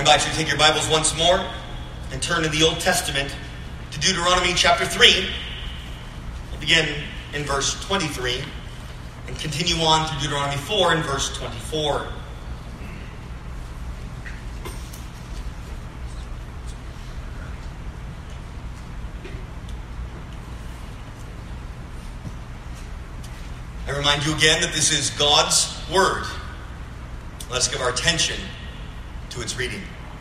invite you to take your Bibles once more and turn to the Old Testament to Deuteronomy chapter 3. We'll begin in verse 23 and continue on to Deuteronomy 4 in verse 24. I remind you again that this is God's Word. Let's give our attention to its reading.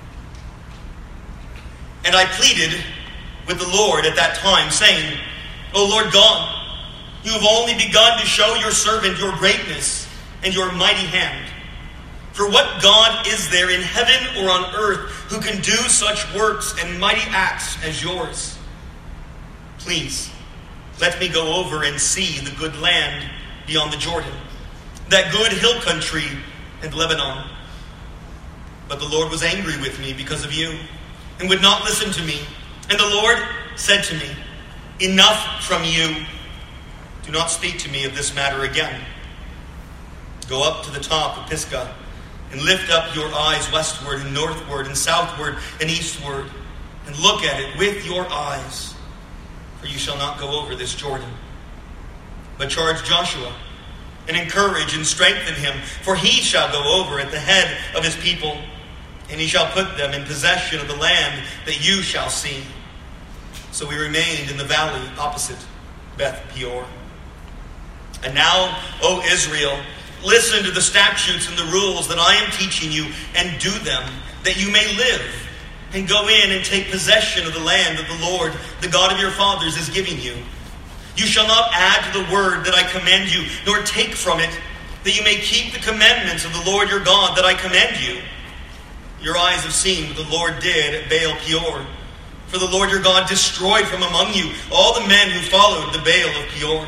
And I pleaded with the Lord at that time, saying, O Lord God, you have only begun to show your servant your greatness and your mighty hand. For what God is there in heaven or on earth who can do such works and mighty acts as yours? Please, let me go over and see the good land beyond the Jordan, that good hill country and Lebanon. But the Lord was angry with me because of you, and would not listen to me. And the Lord said to me, Enough from you. Do not speak to me of this matter again. Go up to the top of Pisgah, and lift up your eyes westward and northward and southward and eastward, and look at it with your eyes. For you shall not go over this Jordan. But charge Joshua, and encourage and strengthen him, for he shall go over at the head of his people, and he shall put them in possession of the land that you shall see. So we remained in the valley opposite Beth Peor. And now, O Israel, listen to the statutes and the rules that I am teaching you, and do them, that you may live, and go in and take possession of the land that the Lord, the God of your fathers, is giving you. You shall not add to the word that I command you, nor take from it, that you may keep the commandments of the Lord your God that I command you. Your eyes have seen what the Lord did at Baal Peor. For the Lord your God destroyed from among you all the men who followed the Baal of Peor.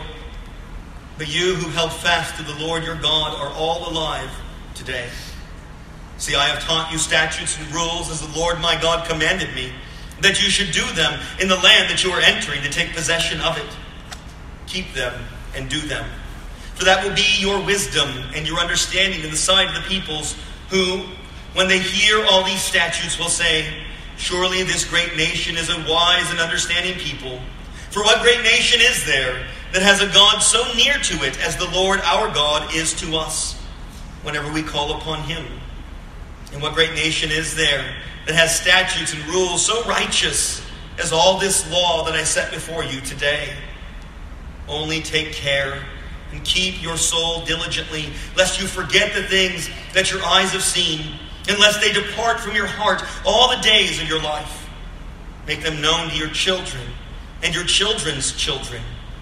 But you who held fast to the Lord your God are all alive today. See, I have taught you statutes and rules as the Lord my God commanded me, that you should do them in the land that you are entering to take possession of it. Keep them and do them. For that will be your wisdom and your understanding in the sight of the peoples, who, when they hear all these statutes, will say, Surely this great nation is a wise and understanding people. For what great nation is there that has a God so near to it as the Lord our God is to us, whenever we call upon him? And what great nation is there that has statutes and rules so righteous as all this law that I set before you today? Only take care and keep your soul diligently, lest you forget the things that your eyes have seen, and lest they depart from your heart all the days of your life. Make them known to your children and your children's children.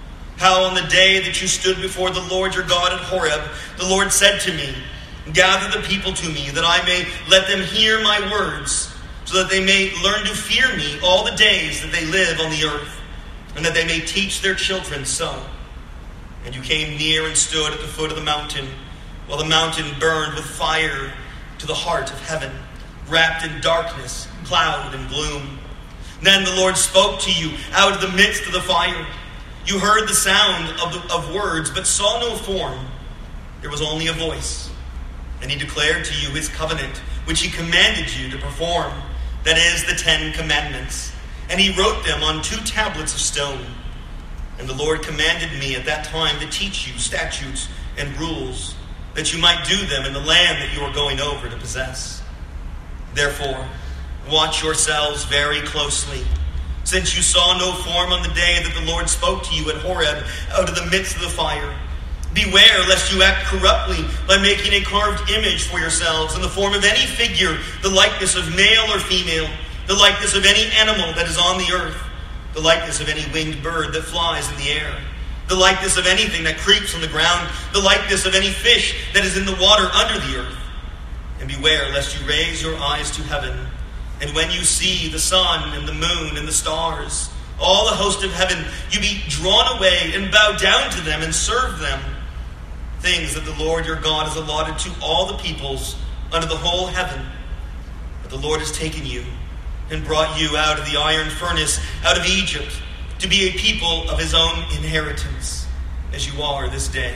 How on the day that you stood before the Lord your God at Horeb, the Lord said to me, Gather the people to me, that I may let them hear my words, so that they may learn to fear me all the days that they live on the earth, and that they may teach their children so. And you came near and stood at the foot of the mountain, while the mountain burned with fire to the heart of heaven, wrapped in darkness, cloud, and gloom. Then the Lord spoke to you out of the midst of the fire. You heard the sound of words, but saw no form. There was only a voice. And he declared to you his covenant, which he commanded you to perform, that is, the 10 Commandments. And he wrote them on 2 tablets of stone. And the Lord commanded me at that time to teach you statutes and rules, that you might do them in the land that you are going over to possess. Therefore, watch yourselves very closely, since you saw no form on the day that the Lord spoke to you at Horeb out of the midst of the fire. Beware lest you act corruptly by making a carved image for yourselves in the form of any figure, the likeness of male or female, the likeness of any animal that is on the earth, the likeness of any winged bird that flies in the air, the likeness of anything that creeps on the ground, the likeness of any fish that is in the water under the earth. And beware lest you raise your eyes to heaven, and when you see the sun and the moon and the stars, all the host of heaven, you be drawn away and bow down to them and serve them, things that the Lord your God has allotted to all the peoples under the whole heaven. But the Lord has taken you and brought you out of the iron furnace, out of Egypt, to be a people of his own inheritance, as you are this day.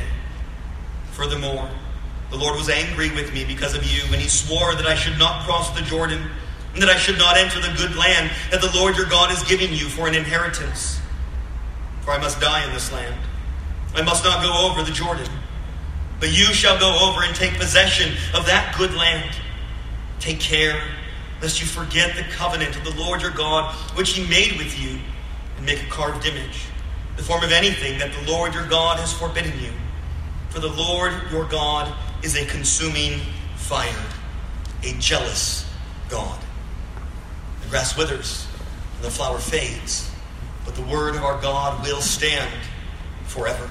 Furthermore, the Lord was angry with me because of you, and he swore that I should not cross the Jordan and that I should not enter the good land that the Lord your God is giving you for an inheritance. For I must die in this land. I must not go over the Jordan. But you shall go over and take possession of that good land. Take care lest you forget the covenant of the Lord your God, which he made with you, and make a carved image, the form of anything that the Lord your God has forbidden you. For the Lord your God is a consuming fire, a jealous God. The grass withers and the flower fades, but the word of our God will stand forever.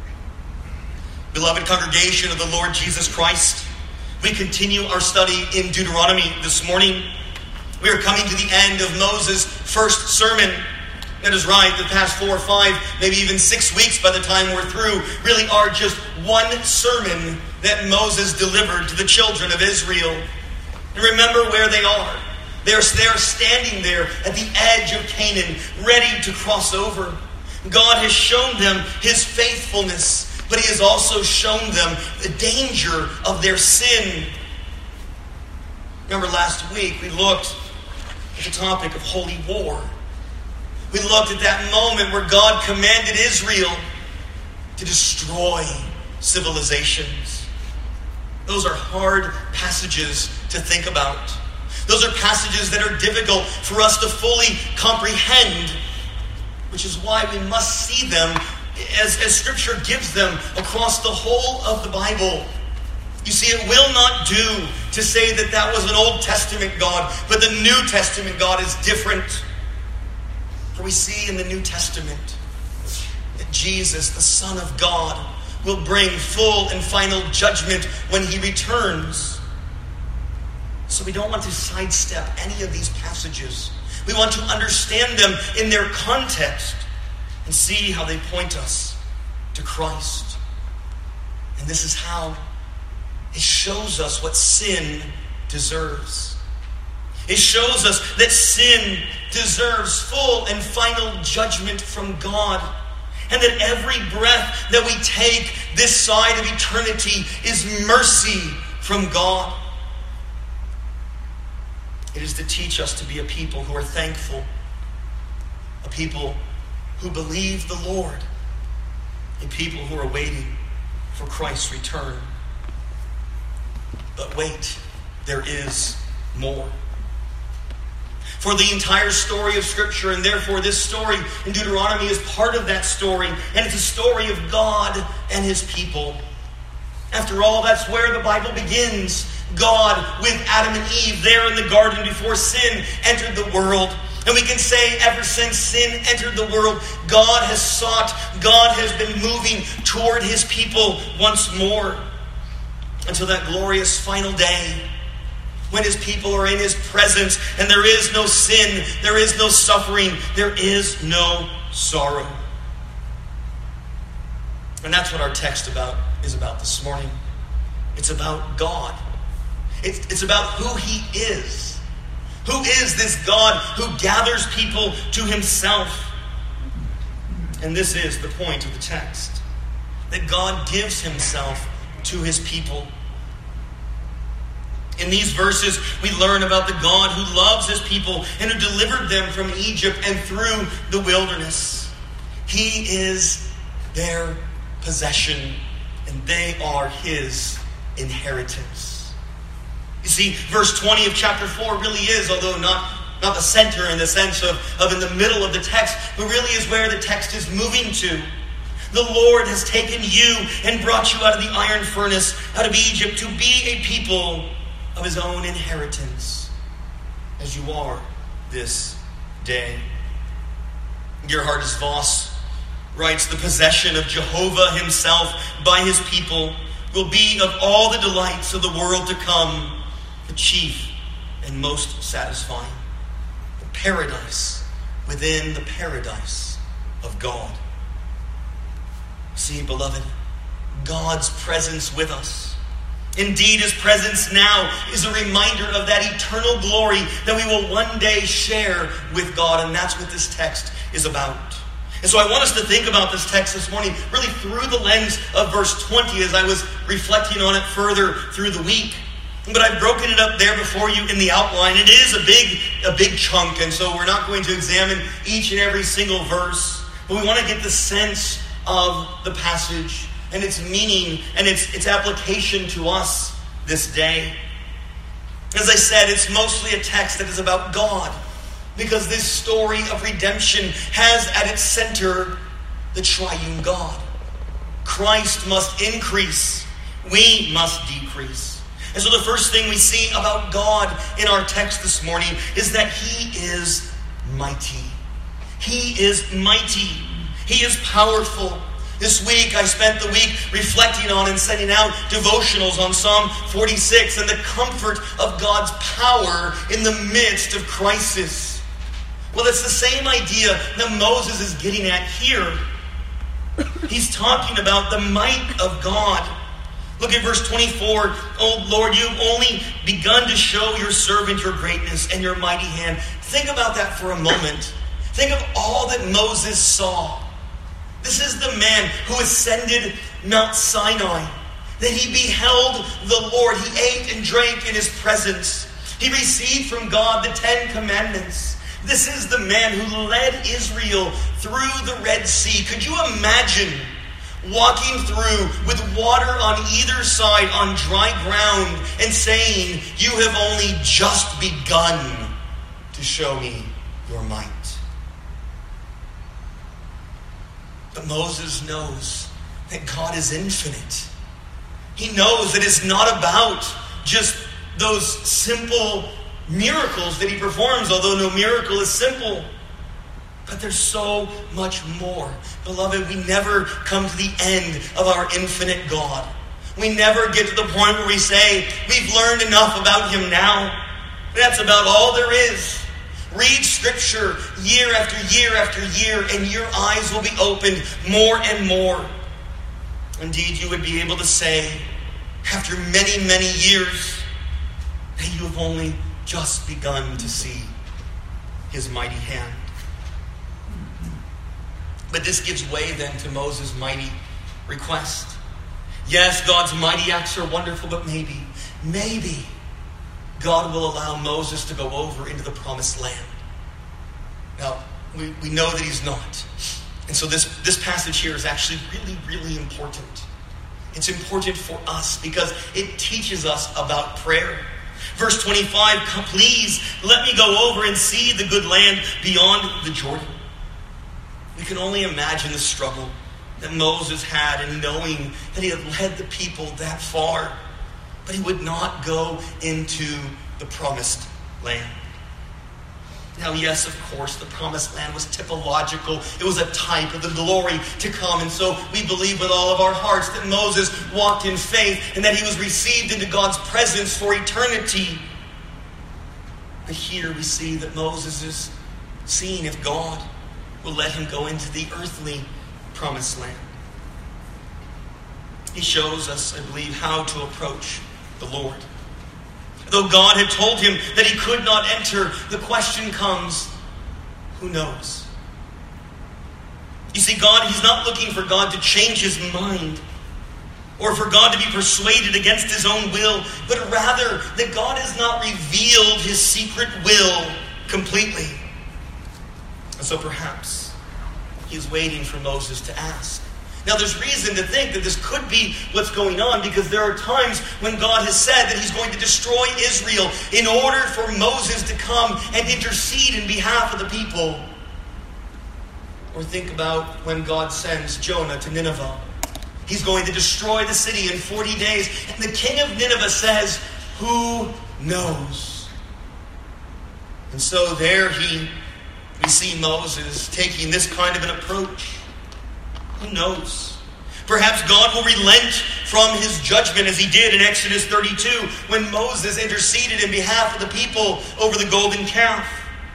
Beloved congregation of the Lord Jesus Christ, we continue our study in Deuteronomy this morning. We are coming to the end of Moses' first sermon. That is right, the past 4 or 5, maybe even 6 weeks by the time we're through, really are just one sermon that Moses delivered to the children of Israel. And remember where they are. They are standing there at the edge of Canaan, ready to cross over. God has shown them his faithfulness, but he has also shown them the danger of their sin. Remember last week we looked at the topic of holy war. We looked at that moment where God commanded Israel to destroy civilizations. Those are hard passages to think about. Those are passages that are difficult for us to fully comprehend, which is why we must see them as Scripture gives them across the whole of the Bible. You see, it will not do to say that that was an Old Testament God, but the New Testament God is different. For we see in the New Testament that Jesus, the Son of God, will bring full and final judgment when he returns. So we don't want to sidestep any of these passages. We want to understand them in their context and see how they point us to Christ. And this is how it shows us what sin deserves. It shows us that sin deserves full and final judgment from God. And that every breath that we take this side of eternity is mercy from God. It is to teach us to be a people who are thankful, a people who believe the Lord, a people who are waiting for Christ's return. But wait, there is more. For the entire story of Scripture, and therefore this story in Deuteronomy is part of that story, and it's a story of God and his people. After all, that's where the Bible begins. God with Adam and Eve there in the garden before sin entered the world. And we can say ever since sin entered the world, God has sought, God has been moving toward his people once more. Until that glorious final day when his people are in his presence and there is no sin, there is no suffering, there is no sorrow. And that's what our text is about this morning. It's about God. It's about who he is. Who is this God who gathers people to himself? And this is the point of the text. That God gives himself to his people. In these verses, we learn about the God who loves his people and who delivered them from Egypt and through the wilderness. He is their possession, and they are his inheritance. You see, verse 20 of chapter 4 really is, although not the center in the sense of in the middle of the text, but really is where the text is moving to. The Lord has taken you and brought you out of the iron furnace, out of Egypt, to be a people of his own inheritance, as you are this day. Gerhard Voss writes, the possession of Jehovah himself by his people will be of all the delights of the world to come, the chief and most satisfying. The paradise within the paradise of God. See, beloved, God's presence with us. Indeed, his presence now is a reminder of that eternal glory that we will one day share with God. And that's what this text is about. And so I want us to think about this text this morning really through the lens of verse 20 as I was reflecting on it further through the week. But I've broken it up there before you in the outline. It is a big chunk, and so we're not going to examine each and every single verse. But we want to get the sense of the passage and its meaning and its application to us this day. As I said, it's mostly a text that is about God, because this story of redemption has at its center the triune God. Christ must increase. We must decrease. And so the first thing we see about God in our text this morning is that He is mighty. He is mighty. He is powerful. This week, I spent the week reflecting on and sending out devotionals on Psalm 46 and the comfort of God's power in the midst of crisis. Well, it's the same idea that Moses is getting at here. He's talking about the might of God. Look at verse 24. Oh Lord, you've only begun to show your servant your greatness and your mighty hand. Think about that for a moment. Think of all that Moses saw. This is the man who ascended Mount Sinai. That he beheld the Lord. He ate and drank in His presence. He received from God the 10 Commandments. This is the man who led Israel through the Red Sea. Could you imagine walking through with water on either side on dry ground and saying, you have only just begun to show me your might? But Moses knows that God is infinite. He knows that it's not about just those simple miracles that He performs, although no miracle is simple. But there's so much more. Beloved, we never come to the end of our infinite God. We never get to the point where we say, we've learned enough about Him now. That's about all there is. Read Scripture year after year after year, and your eyes will be opened more and more. Indeed, you would be able to say, after many, many years, that you have only just begun to see His mighty hand. But this gives way then to Moses' mighty request. Yes, God's mighty acts are wonderful, but maybe God will allow Moses to go over into the promised land. Now, we know that He's not. And so this passage here is actually really, really important. It's important for us because it teaches us about prayer. Verse 25, please let me go over and see the good land beyond the Jordan. We can only imagine the struggle that Moses had in knowing that he had led the people that far, but he would not go into the promised land. Now, yes, of course, the promised land was typological. It was a type of the glory to come. And so we believe with all of our hearts that Moses walked in faith and that he was received into God's presence for eternity. But here we see that Moses is seeing if God will let him go into the earthly promised land. He shows us, I believe, how to approach the Lord. Though God had told him that he could not enter, the question comes, who knows? You see, He's not looking for God to change His mind or for God to be persuaded against His own will, but rather that God has not revealed His secret will completely. And so perhaps He is waiting for Moses to ask. Now, there's reason to think that this could be what's going on, because there are times when God has said that He's going to destroy Israel in order for Moses to come and intercede in behalf of the people. Or think about when God sends Jonah to Nineveh. He's going to destroy the city in 40 days. And the king of Nineveh says, who knows? And so there we see Moses taking this kind of an approach. Who knows? Perhaps God will relent from His judgment as He did in Exodus 32 when Moses interceded in behalf of the people over the golden calf.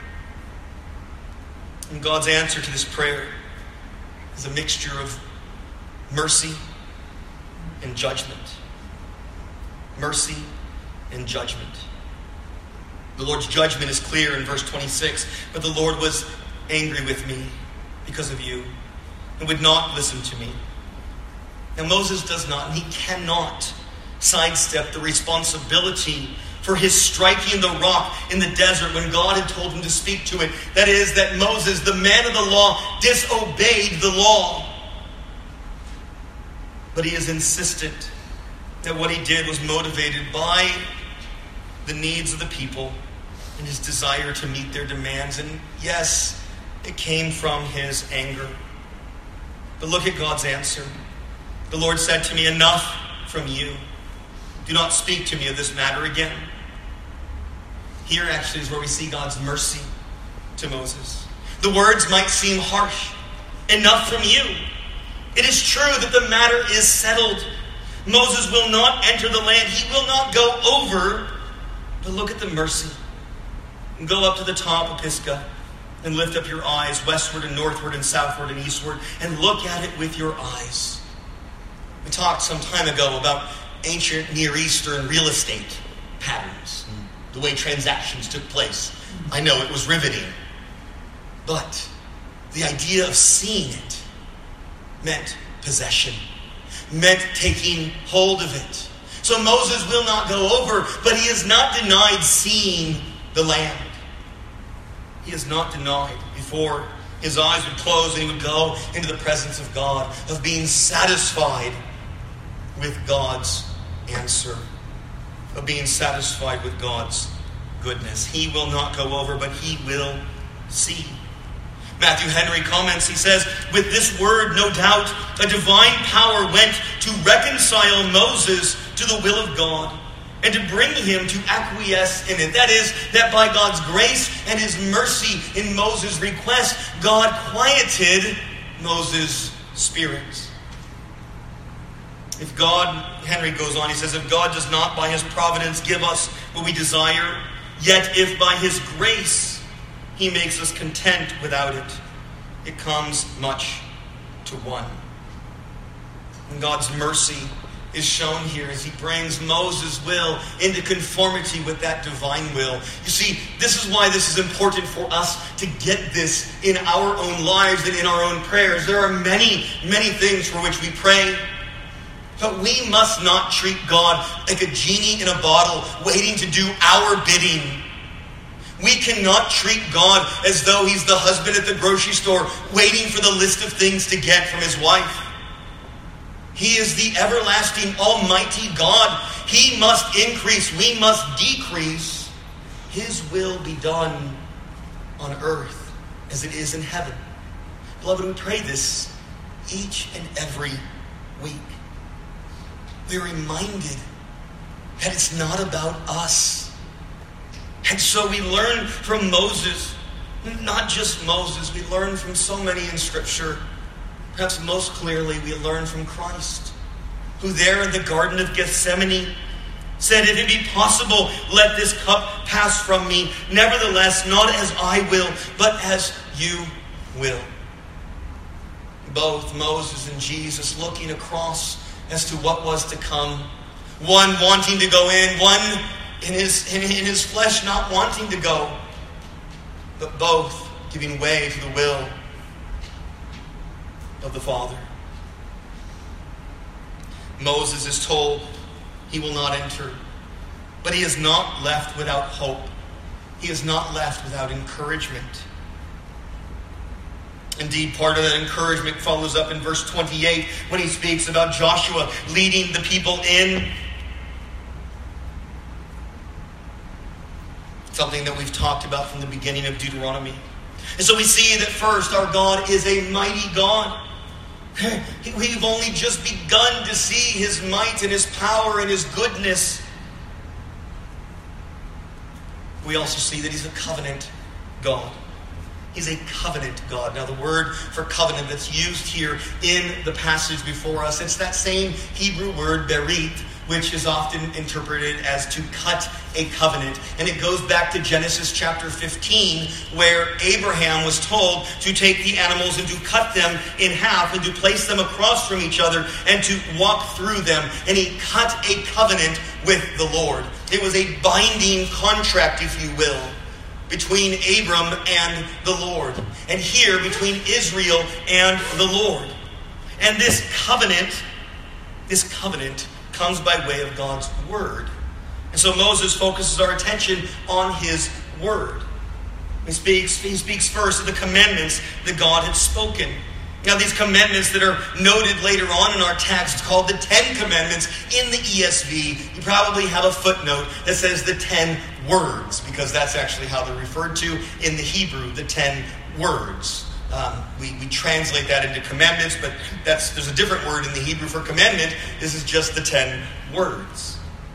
And God's answer to this prayer is a mixture of mercy and judgment. Mercy and judgment. The Lord's judgment is clear in verse 26. But the Lord was angry with me because of you and would not listen to me. Now Moses does not and he cannot sidestepped the responsibility for his striking the rock in the desert when God had told him to speak to it. That is, that Moses, the man of the law, disobeyed the law. But he is insistent that what he did was motivated by the needs of the people and his desire to meet their demands. And yes, it came from his anger. But look at God's answer. The Lord said to me, "Enough from you. Do not speak to me of this matter again." Here actually is where we see God's mercy to Moses. The words might seem harsh. Enough from you. It is true that the matter is settled. Moses will not enter the land. He will not go over. But look at the mercy. Go up to the top of Pisgah and lift up your eyes westward and northward and southward and eastward and look at it with your eyes. We talked some time ago about ancient Near Eastern real estate patterns, the way transactions took place. I know it was riveting. But the idea of seeing it meant possession, meant taking hold of it. So Moses will not go over, but he is not denied seeing the land. He is not denied before his eyes would close and he would go into the presence of God, of being satisfied with God's answer, of being satisfied with God's goodness. He will not go over, but he will see. Matthew Henry comments, he says, "With this word, no doubt, a divine power went to reconcile Moses to the will of God and to bring him to acquiesce in it." That is, that by God's grace and his mercy in Moses' request, God quieted Moses' spirit. If God, Henry goes on, he says, "If God does not by his providence give us what we desire, yet if by his grace he makes us content without it, it comes much to one." And God's mercy is shown here as he brings Moses' will into conformity with that divine will. You see, this is why this is important for us to get this in our own lives and in our own prayers. There are many, many things for which we pray, but we must not treat God like a genie in a bottle waiting to do our bidding. We cannot treat God as though he's the husband at the grocery store waiting for the list of things to get from his wife. He is the everlasting almighty God. He must increase. We must decrease. His will be done on earth as it is in heaven. Beloved, we pray this each and every week. We're reminded that it's not about us. And so we learn from Moses, not just Moses, we learn from so many in Scripture. Perhaps most clearly, we learn from Christ, who there in the Garden of Gethsemane said, "If it be possible, let this cup pass from me. Nevertheless, not as I will, but as you will." Both Moses and Jesus looking across as to what was to come. One wanting to go in, one in his flesh not wanting to go, but both giving way to the will of the Father. Moses is told he will not enter, but he is not left without hope. He is not left without encouragement. Indeed, part of that encouragement follows up in verse 28 when he speaks about Joshua leading the people in. Something that we've talked about from the beginning of Deuteronomy. And so we see that first, our God is a mighty God. We've only just begun to see his might and his power and his goodness. We also see that he's a covenant God. He's a covenant God. Now, the word for covenant that's used here in the passage before us, it's that same Hebrew word, berit, which is often interpreted as to cut a covenant. And it goes back to Genesis chapter 15, where Abraham was told to take the animals and to cut them in half and to place them across from each other and to walk through them. And he cut a covenant with the Lord. It was a binding contract, if you will, between Abram and the Lord. And here between Israel and the Lord. And this covenant comes by way of God's word. And so Moses focuses our attention on his word. He speaks first of the commandments that God had spoken. Now, these commandments that are noted later on in our text, called the 10 Commandments in the ESV, you probably have a footnote that says the 10 words, because that's actually how they're referred to in the Hebrew, the 10 words. We translate that into commandments, but there's a different word in the Hebrew for commandment. This is just the 10 words.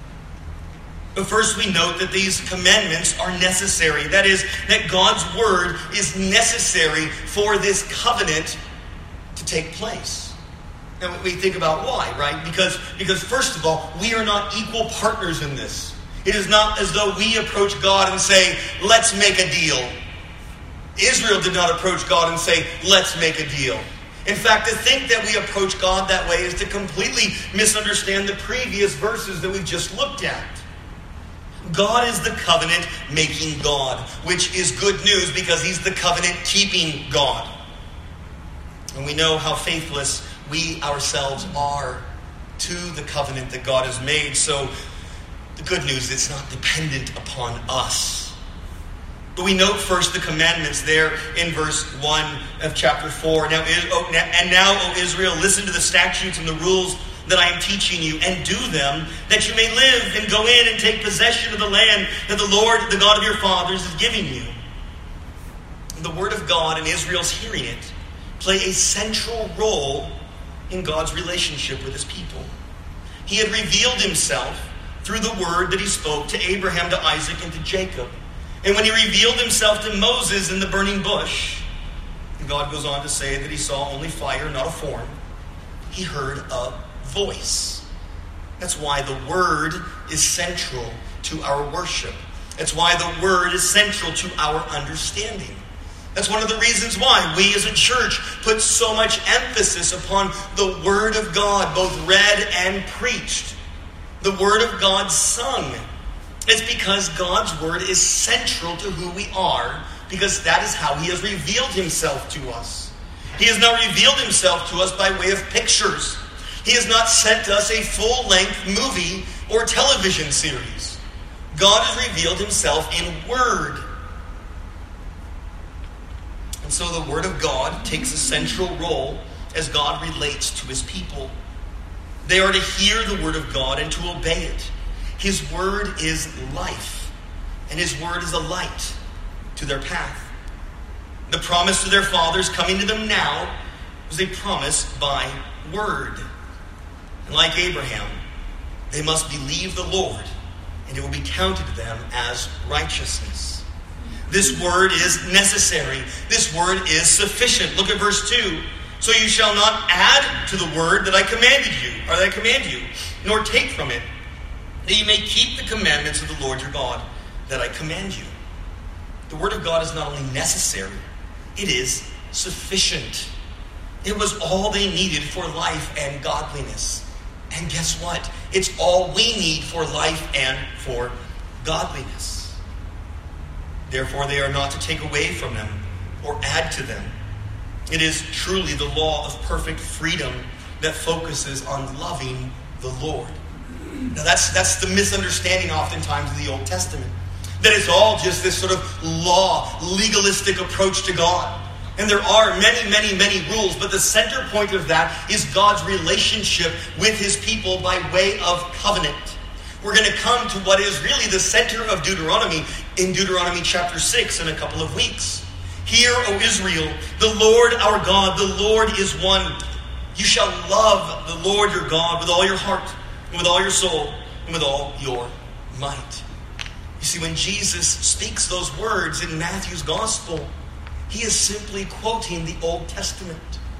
But first we note that these commandments are necessary. That is, that God's word is necessary for this covenant to take place. And we think about why, right? Because first of all, we are not equal partners in this. It is not as though we approach God and say, let's make a deal. Israel did not approach God and say, let's make a deal. In fact, to think that we approach God that way is to completely misunderstand the previous verses that we've just looked at. God is the covenant-making God, which is good news because he's the covenant-keeping God. And we know how faithless we ourselves are to the covenant that God has made. So the good news, it's not dependent upon us. But we note first the commandments there in verse 1 of chapter 4. Now, O Israel, listen to the statutes and the rules that I am teaching you, and do them, that you may live and go in and take possession of the land that the Lord, the God of your fathers, is giving you. The word of God, and Israel's hearing it, play a central role in God's relationship with his people. He had revealed himself through the word that he spoke to Abraham, to Isaac, and to Jacob. And when he revealed himself to Moses in the burning bush, and God goes on to say that he saw only fire, not a form, he heard a voice. That's why the word is central to our worship. That's why the word is central to our understanding. That's one of the reasons why we as a church put so much emphasis upon the word of God, both read and preached. The word of God sung. It's because God's word is central to who we are, because that is how he has revealed himself to us. He has not revealed himself to us by way of pictures. He has not sent us a full-length movie or television series. God has revealed himself in word. And so the word of God takes a central role as God relates to his people. They are to hear the word of God and to obey it. His word is life, and his word is a light to their path. The promise to their fathers coming to them now was a promise by word. And like Abraham, they must believe the Lord, and it will be counted to them as righteousness. This word is necessary. This word is sufficient. Look at verse 2. So you shall not add to the word that I commanded you, or that I command you, nor take from it, that you may keep the commandments of the Lord your God that I command you. The word of God is not only necessary, it is sufficient. It was all they needed for life and godliness. And guess what? It's all we need for life and for godliness. Therefore, they are not to take away from them or add to them. It is truly the law of perfect freedom that focuses on loving the Lord. Now, that's the misunderstanding oftentimes of the Old Testament. That it's all just this sort of law, legalistic approach to God. And there are many, many, many rules, but the center point of that is God's relationship with his people by way of covenant. We're going to come to what is really the center of Deuteronomy in Deuteronomy chapter 6 in a couple of weeks. Hear, O Israel, the Lord our God, the Lord is one. You shall love the Lord your God with all your heart, and with all your soul, and with all your might. You see, when Jesus speaks those words in Matthew's gospel, he is simply quoting the Old Testament,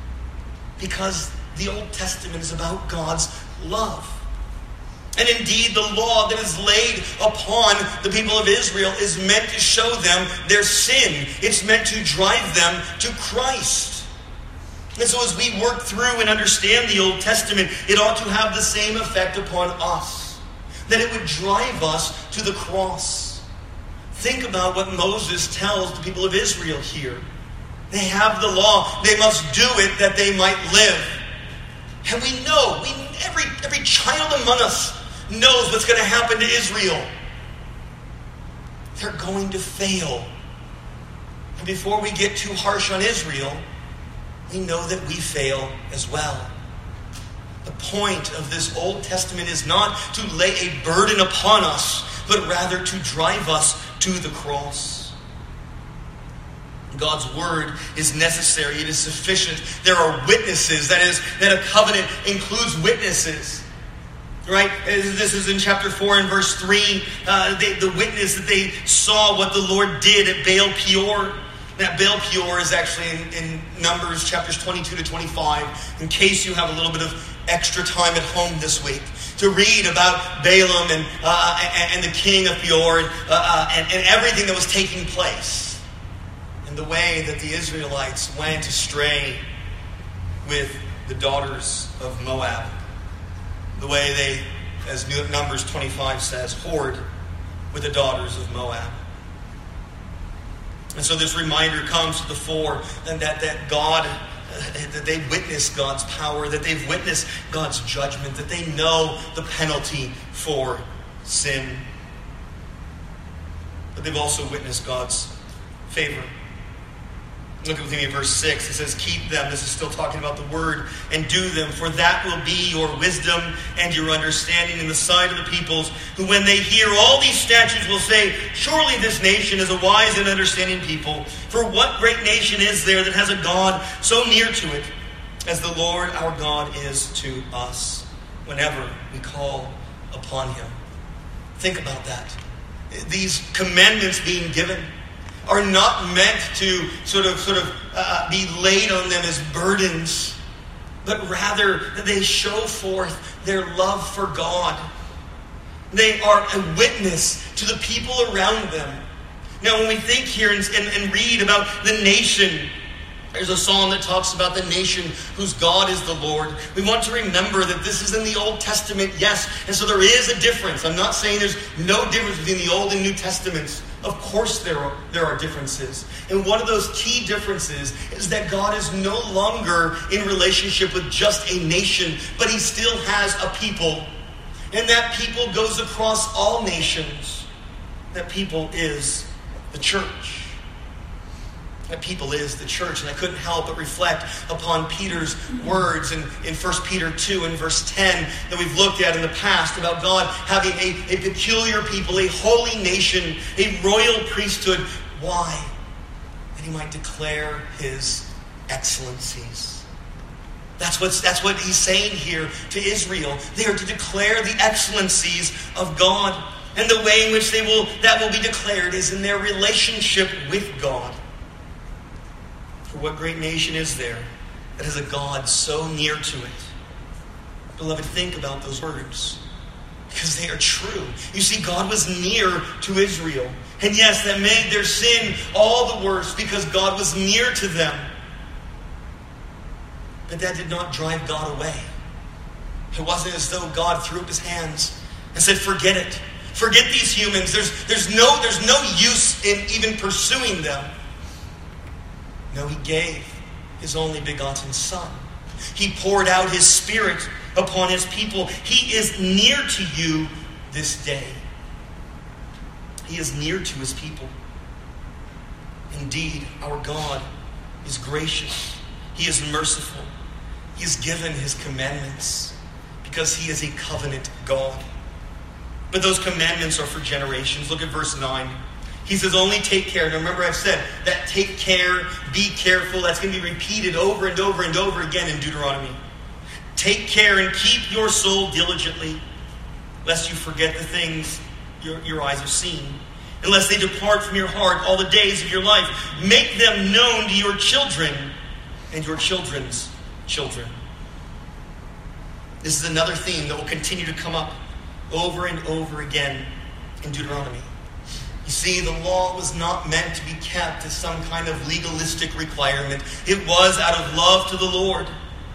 because the Old Testament is about God's love. And indeed, the law that is laid upon the people of Israel is meant to show them their sin. It's meant to drive them to Christ. And so as we work through and understand the Old Testament, it ought to have the same effect upon us, that it would drive us to the cross. Think about what Moses tells the people of Israel here. They have the law. They must do it that they might live. And we know every child among us knows what's going to happen to Israel. They're going to fail. And before we get too harsh on Israel, we know that we fail as well. The point of this Old Testament is not to lay a burden upon us, but rather to drive us to the cross. God's word is necessary. It is sufficient. There are witnesses. That a covenant includes witnesses. Right? This is in chapter 4 and verse 3. The witness that they saw what the Lord did at Baal Peor. That Baal Peor is actually in Numbers chapters 22 to 25. In case you have a little bit of extra time at home this week to read about Balaam and the king of Peor and everything that was taking place, and the way that the Israelites went astray with the daughters of Moab, the way they, as Numbers 25 says, whored with the daughters of Moab. And so this reminder comes to the fore, and that God, that they witness God's power, that they've witnessed God's judgment, that they know the penalty for sin. But they've also witnessed God's favor. Look with me at verse 6. It says, keep them. This is still talking about the word. And do them, for that will be your wisdom and your understanding in the sight of the peoples, who when they hear all these statutes will say, surely this nation is a wise and understanding people. For what great nation is there that has a God so near to it as the Lord our God is to us whenever we call upon him? Think about that. These commandments being given are not meant to sort of be laid on them as burdens, but rather that they show forth their love for God. They are a witness to the people around them. Now, when we think here and read about the nation, there's a psalm that talks about the nation whose God is the Lord. We want to remember that this is in the Old Testament, yes, and so there is a difference. I'm not saying there's no difference between the Old and New Testaments. Of course there are differences. And one of those key differences is that God is no longer in relationship with just a nation, but he still has a people. And that people goes across all nations. That people is the church. That people is the church. And I couldn't help but reflect upon Peter's words in 1 Peter 2 and verse 10 that we've looked at in the past about God having a peculiar people, a holy nation, a royal priesthood. Why? That he might declare his excellencies. That's what he's saying here to Israel. They are to declare the excellencies of God. And the way in which that will be declared is in their relationship with God. For what great nation is there that has a God so near to it? Beloved, think about those words, because they are true. You see, God was near to Israel. And yes, that made their sin all the worse because God was near to them. But that did not drive God away. It wasn't as though God threw up his hands and said, forget it. Forget these humans. There's no use in even pursuing them. No, he gave his only begotten Son. He poured out his Spirit upon his people. He is near to you this day. He is near to his people. Indeed, our God is gracious. He is merciful. He has given his commandments because he is a covenant God. But those commandments are for generations. Look at verse 9. He says, only take care. Now remember, I've said that take care, be careful. That's going to be repeated over and over and over again in Deuteronomy. Take care and keep your soul diligently, lest you forget the things your eyes have seen, unless they depart from your heart all the days of your life. Make them known to your children and your children's children. This is another theme that will continue to come up over and over again in Deuteronomy. You see, the law was not meant to be kept as some kind of legalistic requirement. It was out of love to the Lord.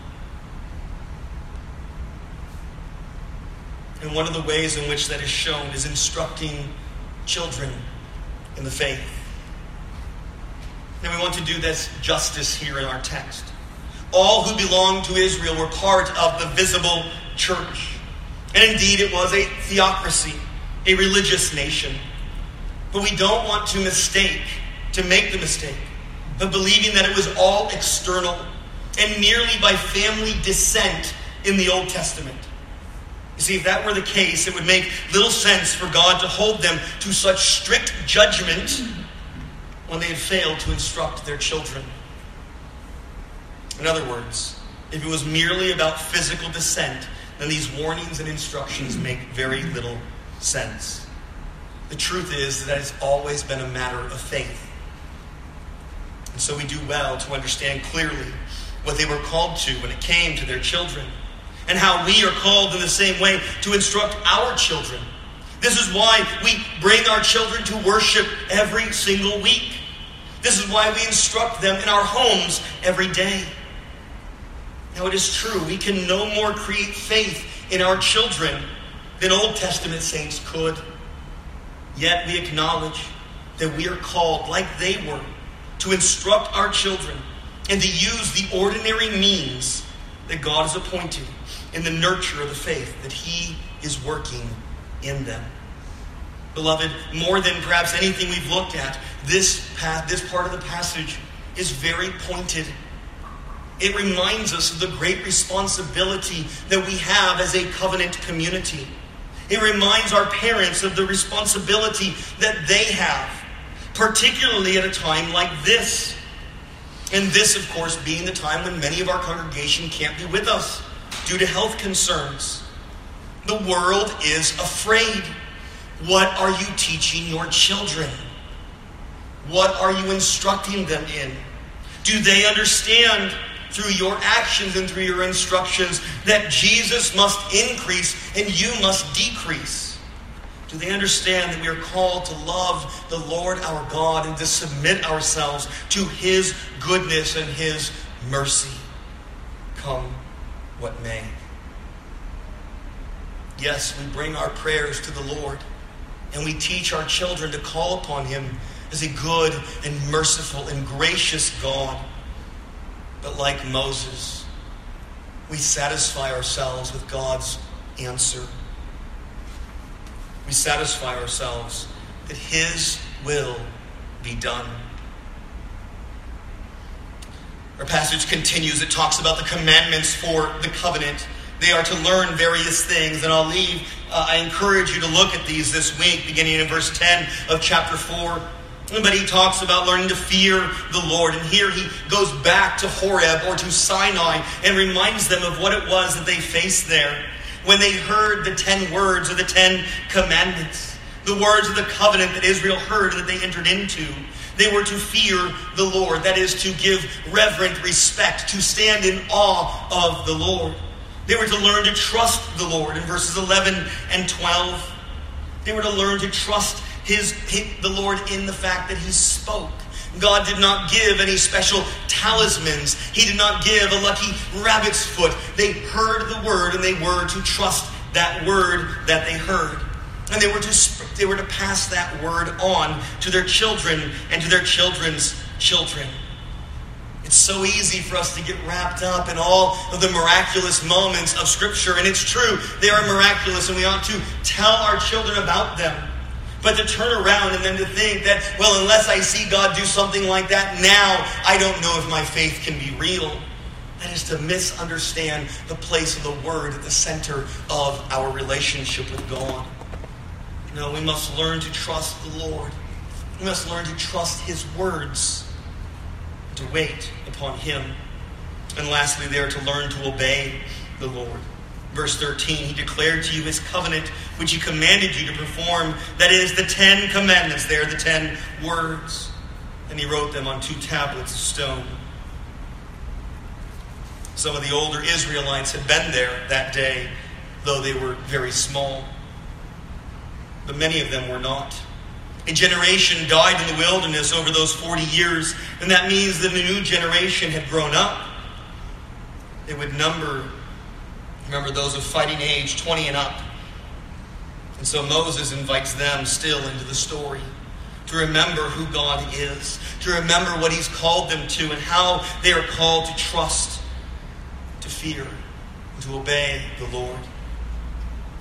And one of the ways in which that is shown is instructing children in the faith. And we want to do this justice here in our text. All who belonged to Israel were part of the visible church. And indeed, it was a theocracy, a religious nation. But we don't want to make the mistake of believing that it was all external and merely by family descent in the Old Testament. You see, if that were the case, it would make little sense for God to hold them to such strict judgment when they had failed to instruct their children. In other words, if it was merely about physical descent, then these warnings and instructions make very little sense. The truth is that it's always been a matter of faith. And so we do well to understand clearly what they were called to when it came to their children, and how we are called in the same way to instruct our children. This is why we bring our children to worship every single week. This is why we instruct them in our homes every day. Now, it is true, we can no more create faith in our children than Old Testament saints could. Yet we acknowledge that we are called, like they were, to instruct our children and to use the ordinary means that God has appointed in the nurture of the faith that He is working in them. Beloved, more than perhaps anything we've looked at, this part of the passage is very pointed. It reminds us of the great responsibility that we have as a covenant community. It reminds our parents of the responsibility that they have, particularly at a time like this. And this, of course, being the time when many of our congregation can't be with us due to health concerns. The world is afraid. What are you teaching your children? What are you instructing them in? Do they understand through your actions and through your instructions that Jesus must increase and you must decrease? Do they understand that we are called to love the Lord our God and to submit ourselves to His goodness and His mercy, come what may? Yes, we bring our prayers to the Lord, and we teach our children to call upon Him as a good and merciful and gracious God. But like Moses, we satisfy ourselves with God's answer. We satisfy ourselves that His will be done. Our passage continues. It talks about the commandments for the covenant. They are to learn various things, and I encourage you to look at these this week, beginning in verse 10 of chapter 4. But he talks about learning to fear the Lord. And here he goes back to Horeb or to Sinai and reminds them of what it was that they faced there when they heard the 10 words of the 10 commandments, the words of the covenant that Israel heard that they entered into. They were to fear the Lord, that is, to give reverent respect, to stand in awe of the Lord. They were to learn to trust the Lord in verses 11 and 12. They were to learn to trust the Lord in the fact that He spoke. God did not give any special talismans. He did not give a lucky rabbit's foot. They heard the word and they were to trust that word that they heard. And they were to pass that word on to their children and to their children's children. It's so easy for us to get wrapped up in all of the miraculous moments of Scripture. And it's true, they are miraculous and we ought to tell our children about them. But to turn around and then to think that, well, unless I see God do something like that now, I don't know if my faith can be real. That is to misunderstand the place of the Word at the center of our relationship with God. No, we must learn to trust the Lord. We must learn to trust His words, to wait upon Him. And lastly, they are to learn to obey the Lord. Verse 13, He declared to you His covenant, which He commanded you to perform. That is the 10 commandments. They are the 10 words. And He wrote them on 2 tablets of stone. Some of the older Israelites had been there that day, though they were very small. But many of them were not. A generation died in the wilderness over those 40 years, and that means that a new generation had grown up. They would remember those of fighting age, 20 and up. And so Moses invites them still into the story to remember who God is, to remember what He's called them to, and how they are called to trust, to fear, and to obey the Lord.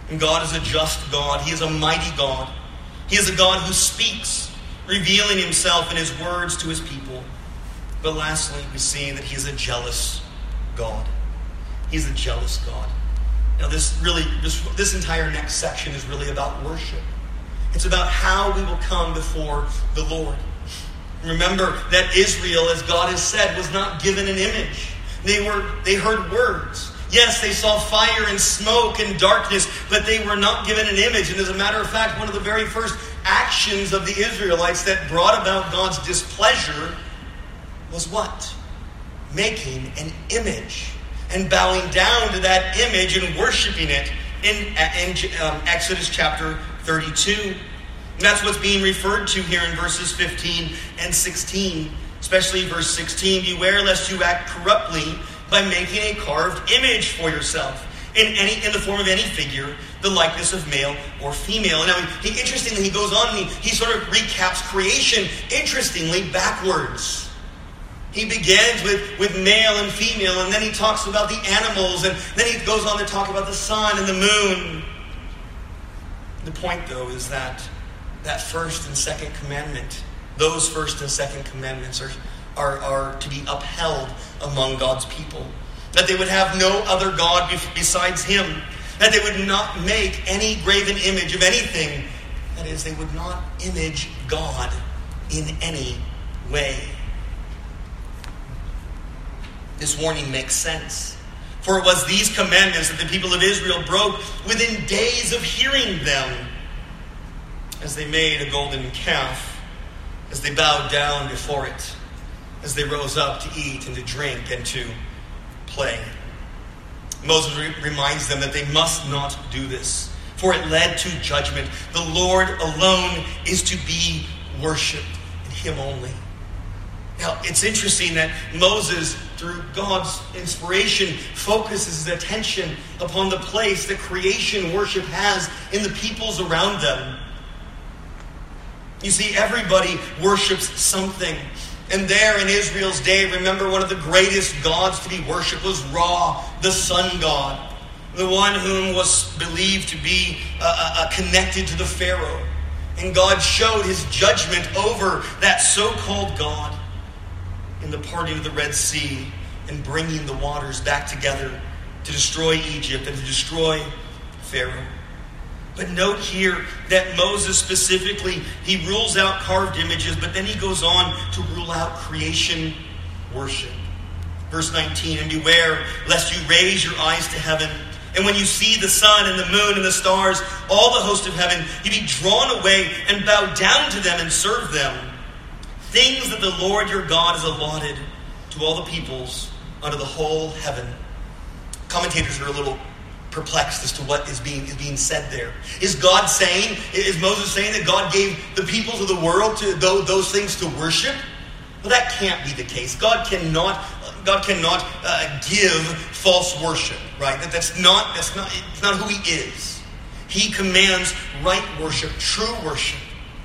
And God is a just God. He is a mighty God. He is a God who speaks, revealing himself in his words to his people. But lastly, we see that he is a jealous God. He's a jealous God. Now this entire next section is really about worship. It's about how we will come before the Lord. Remember that Israel, as God has said, was not given an image. They heard words. Yes, they saw fire and smoke and darkness, but they were not given an image. And as a matter of fact, one of the very first actions of the Israelites that brought about God's displeasure was what? Making an image and bowing down to that image and worshiping it in Exodus chapter 32. And that's what's being referred to here in verses 15 and 16. Especially verse 16, beware lest you act corruptly by making a carved image for yourself in the form of any figure, the likeness of male or female. Now, interestingly, he goes on and he sort of recaps creation, interestingly, backwards. He begins with male and female, and then he talks about the animals, and then he goes on to talk about the sun and the moon. The point, though, is that first and second commandment, those first and second commandments are to be upheld among God's people. That they would have no other God besides him. That they would not make any graven image of anything. That is, they would not image God in any way. This warning makes sense. For it was these commandments that the people of Israel broke within days of hearing them, as they made a golden calf, as they bowed down before it, as they rose up to eat and to drink and to play. Moses reminds them that they must not do this, for it led to judgment. The Lord alone is to be worshipped, and him only. Now, it's interesting that Moses, through God's inspiration, focuses his attention upon the place that creation worship has in the peoples around them. You see, everybody worships something. And there in Israel's day, remember, one of the greatest gods to be worshipped was Ra, the sun god. The one whom was believed to be connected to the Pharaoh. And God showed his judgment over that so-called God in the parting of the Red Sea and bringing the waters back together to destroy Egypt and to destroy Pharaoh. But note here that Moses specifically, he rules out carved images, but then he goes on to rule out creation worship. Verse 19, and beware lest you raise your eyes to heaven, and when you see the sun and the moon and the stars, all the host of heaven, you be drawn away and bow down to them and serve them. Things that the Lord your God has allotted to all the peoples under the whole heaven. Commentators are a little perplexed as to what is being said there. Is Moses saying that God gave the peoples of the world to those things to worship? Well, that can't be the case. God cannot give false worship, right? It's not who he is. He commands right worship, true worship.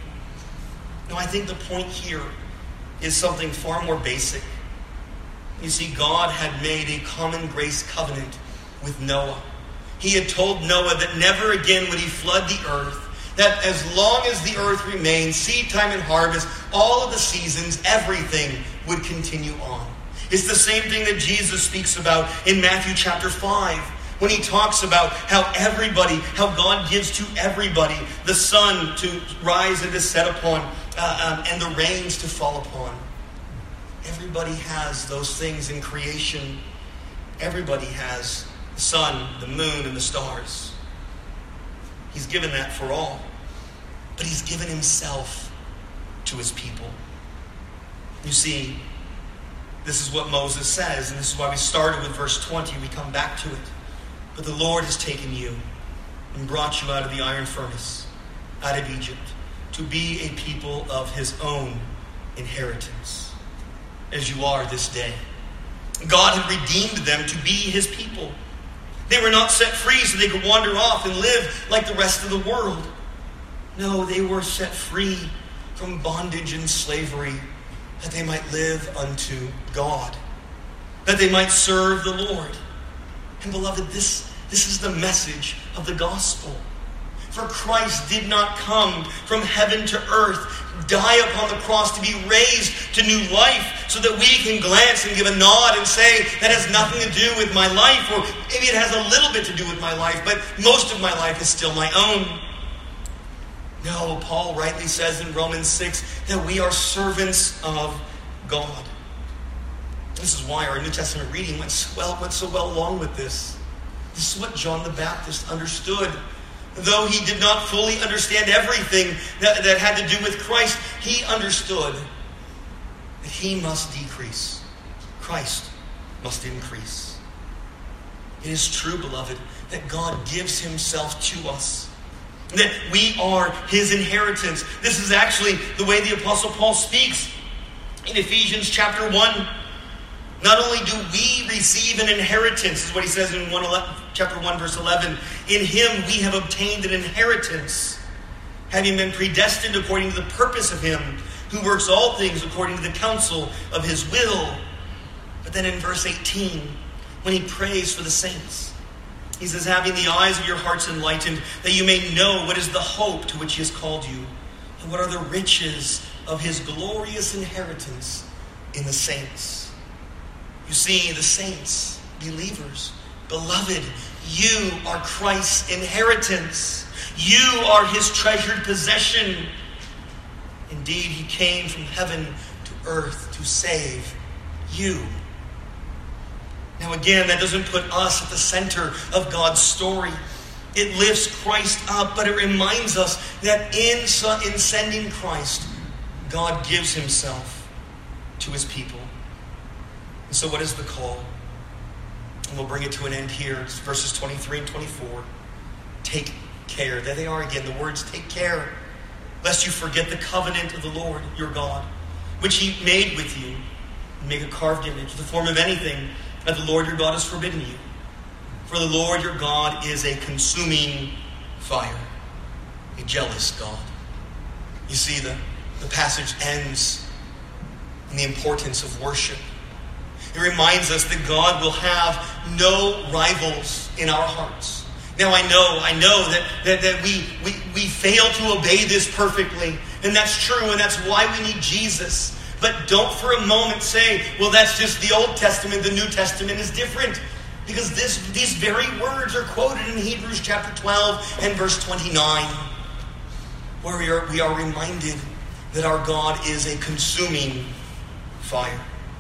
No, I think the point here is something far more basic. You see, God had made a common grace covenant with Noah. He had told Noah that never again would he flood the earth, that as long as the earth remained, seed time and harvest, all of the seasons, everything would continue on. It's the same thing that Jesus speaks about in Matthew chapter 5, when he talks about how God gives to everybody the sun to rise and to set upon, and the rains to fall upon. Everybody has those things in creation. Everybody has the sun, the moon, and the stars. He's given that for all. But he's given himself to his people. You see, this is what Moses says, and this is why we started with verse 20. We come back to it. But the Lord has taken you and brought you out of the iron furnace, out of Egypt, to be a people of his own inheritance, as you are this day. God had redeemed them to be his people. They were not set free so they could wander off and live like the rest of the world. No, they were set free from bondage and slavery, that they might live unto God, that they might serve the Lord. And beloved, this This is the message of the gospel. For Christ did not come from heaven to earth, die upon the cross to be raised to new life so that we can glance and give a nod and say, that has nothing to do with my life, or maybe it has a little bit to do with my life, but most of my life is still my own. No, Paul rightly says in Romans 6 that we are servants of God. This is why our New Testament reading went so well along with this. This is what John the Baptist understood. Though he did not fully understand everything that had to do with Christ, he understood that he must decrease. Christ must increase. It is true, beloved, that God gives himself to us, that we are his inheritance. This is actually the way the Apostle Paul speaks in Ephesians chapter 1. Not only do we receive an inheritance, is what he says in chapter 1, verse 11. In him we have obtained an inheritance, having been predestined according to the purpose of him who works all things according to the counsel of his will. But then in verse 18, when he prays for the saints, he says, having the eyes of your hearts enlightened, that you may know what is the hope to which he has called you, and what are the riches of his glorious inheritance in the saints. You see, the saints, believers, beloved, you are Christ's inheritance. You are his treasured possession. Indeed, he came from heaven to earth to save you. Now again, that doesn't put us at the center of God's story. It lifts Christ up, but it reminds us that in sending Christ, God gives himself to his people. And so what is the call? And we'll bring it to an end here. It's verses 23 and 24. Take care. There they are again, the words take care, lest you forget the covenant of the Lord your God, which he made with you, and make a carved image, the form of anything that the Lord your God has forbidden you. For the Lord your God is a consuming fire, a jealous God. You see, the passage ends in the importance of worship. It reminds us that God will have no rivals in our hearts. Now I know that we fail to obey this perfectly, and that's true, and that's why we need Jesus. But don't for a moment say, well, that's just the Old Testament, the New Testament is different. Because these very words are quoted in Hebrews chapter 12 and verse 29, where we are reminded that our God is a consuming fire.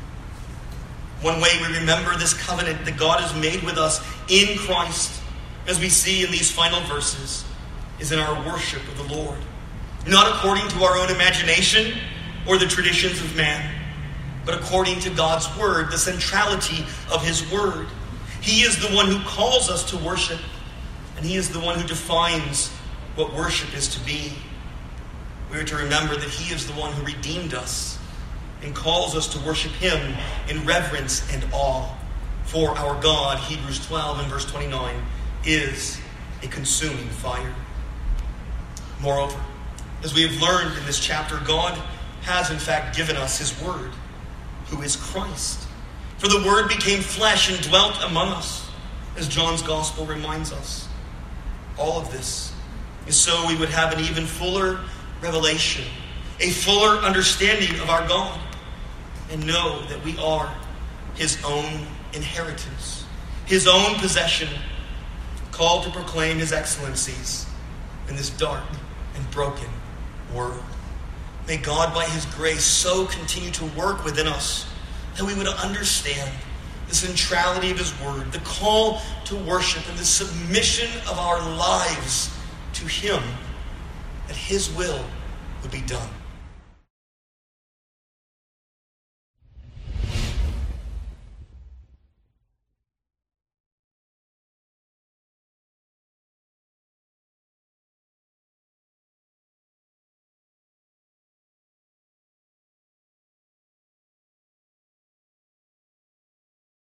One way we remember this covenant that God has made with us in Christ, as we see in these final verses, is in our worship of the Lord. Not according to our own imagination or the traditions of man, but according to God's word, the centrality of his word. He is the one who calls us to worship, and he is the one who defines what worship is to be. We are to remember that he is the one who redeemed us and calls us to worship him in reverence and awe. For our God, Hebrews 12 and verse 29, is a consuming fire. Moreover, as we have learned in this chapter, God has in fact given us his word, who is Christ. For the word became flesh and dwelt among us, as John's gospel reminds us. All of this is so we would have an even fuller revelation, a fuller understanding of our God, and know that we are his own inheritance, his own possession, called to proclaim his excellencies in this dark and broken world. May God, by his grace, so continue to work within us that we would understand the centrality of his word, the call to worship, and the submission of our lives to him, that his will would be done.